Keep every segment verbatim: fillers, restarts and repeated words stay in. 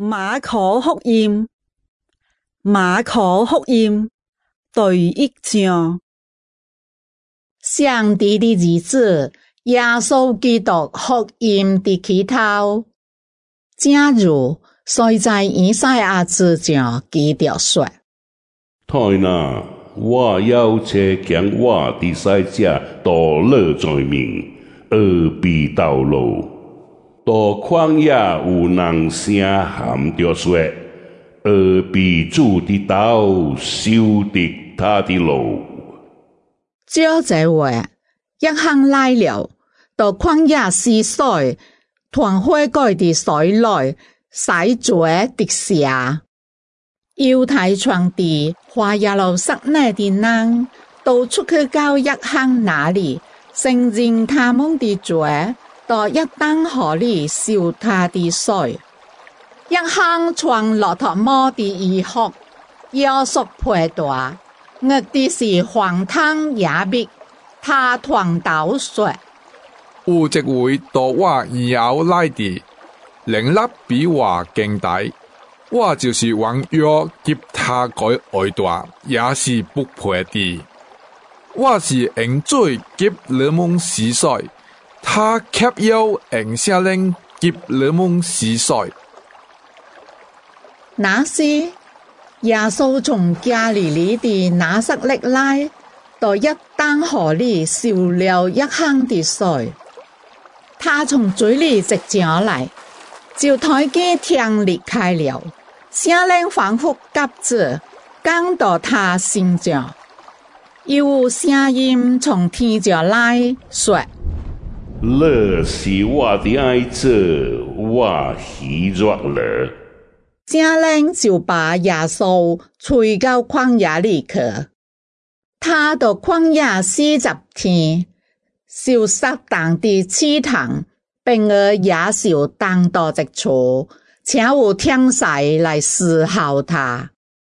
馬可福音，馬可福音第一章。 上帝的兒子耶穌基督福音的起頭，正如雖在以賽亞之上記着說： 太那，我要車將我的使者都落在面，而必道路。到曠野有人聲喊着說：而必主的道，修直他的路。 照這話，約翰來了，到曠野溪水，傳悔改的水來，洗罪的蛇。猶太傳的話耶路撒冷的人，都出去到約翰那裡，承認他們的罪，到約旦河裡受他的水。約翰傳駱駝毛的衣服，腰束佩帶，額的是黃炭野蜜。他傳道說： 有一位到我以後來的，能力比我更大，我就是還要給他改外帶，也是不配的。我是用水給你們洗水，他卻要用聖靈給你們洗水。 那時，耶穌從加利利的拿撒勒來，到約旦河裡受了約翰的水。他從水裡直上來，就睇見天裂開了，聖靈仿佛鴿子降到他身上，又有聲音從天上來說： 這是我的愛子，我喜悅了。 聖靈就把耶穌吹到曠野裡去。他到曠野四十天，受撒旦的試探，並而也受當道之處，且有天使來侍候他。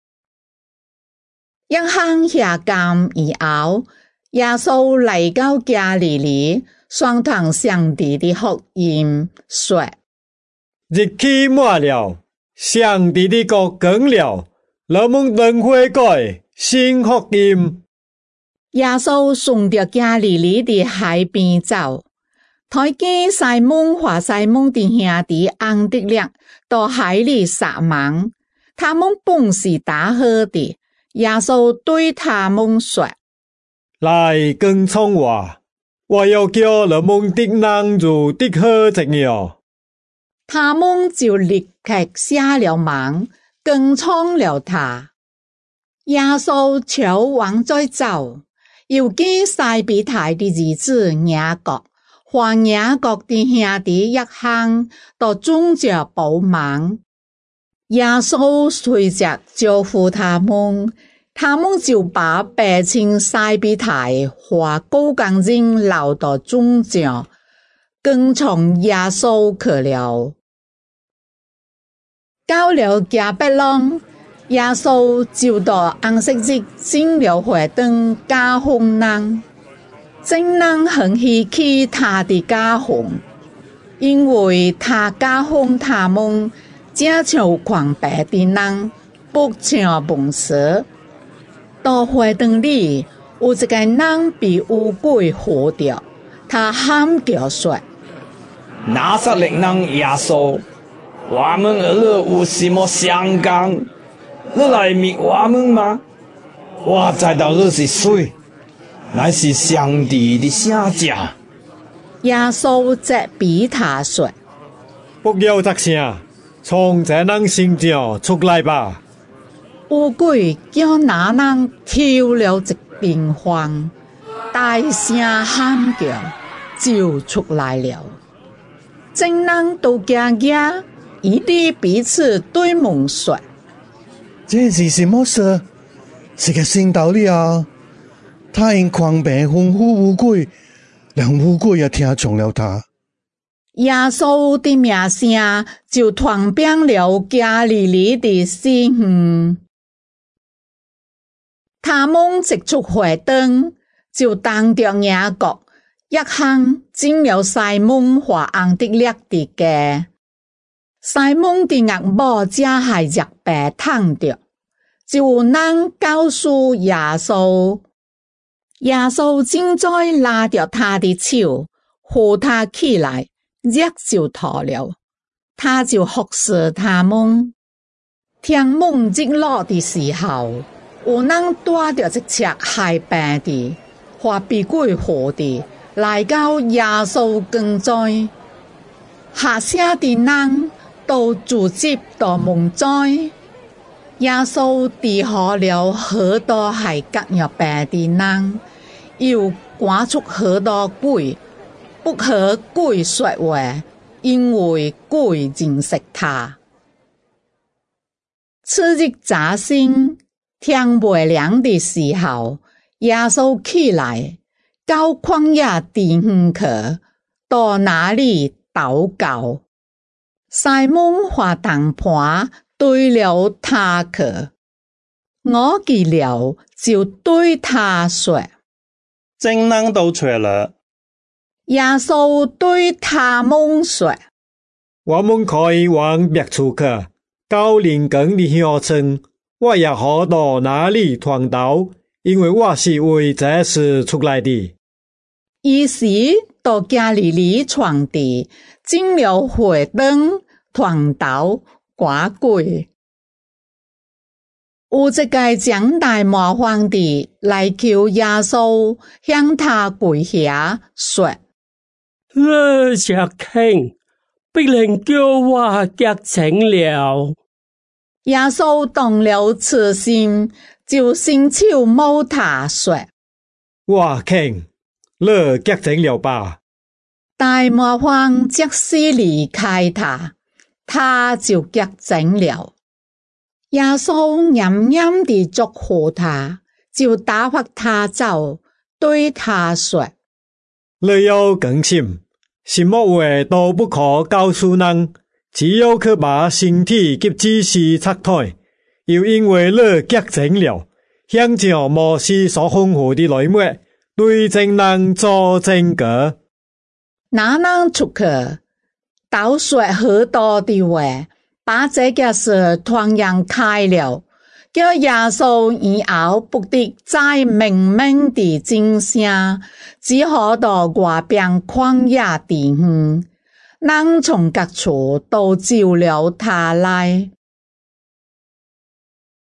約翰下監以後，耶穌來到加利利，宣傳上帝的福音，說： 日期滿了，上帝的國近了，人們當悔改，信福音。 耶穌順着加利利的海邊走，睇見西門和西門的兄弟安德烈到海裡撒網，他們本是打魚的。耶穌對他們說： 來跟從我，我要叫人們的人如的河一樣。 他們就立刻下了網，跟從了他。耶穌朝往再走，又見西比泰的兒子雅各和雅各的兄弟約翰到中着補網。耶穌隨着招呼他們，他們就把父親西比泰和高工人留到中着，跟從耶穌去了。到了迦百農，耶穌就到安息日進了會堂教訓人，眾人很希奇他的教訓，因為他教訓他們正像狂白的人，不像文士。到會堂裡，有一個人被污鬼附着，他喊叫說： 拿撒勒人耶穌，我們和你有什麼相干？你來滅我們嗎？我知道你是誰，乃是上帝的聖者。 耶穌責備他說： 不要作聲，從這人身上出來吧。 污鬼叫那人跳了一邊荒，大聲喊叫，就出來了。眾人都驚驚，一地彼此對問說： 這是什麼事？是個新道理啊！他因狂病吩咐污鬼，讓污鬼也聽從了他。 耶穌的名聲就傳遍了加利利的四鄉。他們一出會堂，就當着雅各、約翰進了西門和安德烈的家。 西蒙的岳母只系日白躺着，就有人告诉耶稣，耶稣正在拉着他的手，扶他起来，热就逃了。他就服侍他们。天蒙日落的时候，有人带着一只害病的、发鼻鬼火的，来到耶稣跟前。下车的人都聚集到门前。耶稣治好了许多系甲药病的人，又赶出许多鬼，不和鬼说话，因为鬼认识他。次日早晨，天未亮的时候，耶稣起来，到旷野地方去，到那里祷告。西蒙花灯盘对了他去，我记了就对他说： 正人都出了。 耶稣对他们说： 我们可以往别处去，到邻近的乡村，我也好到那里传道，因为我是为这事出来的。 于是到加利利传地，进了会堂传道赶鬼。有一个长大麻烦的来求耶稣，向他跪下说： 我想看，不能叫我洁净了。 耶稣动了慈心，就伸手摸他说： 我看，你洁净了吧。 大麻烦即使离开他，他就洁净了。耶稣严严地祝福他，就打发他走，对他说： 你要更新，什么话都不可告诉人，只要去把身体及知识拆开，又因为你洁净了，向着摩西所吩咐的内幕，对正人做证据。 那人出去，倒说许多的话，把这件事传扬开了，叫耶稣以后不得再明明地真声，只好到外边旷野地方，人从各处都召了他来。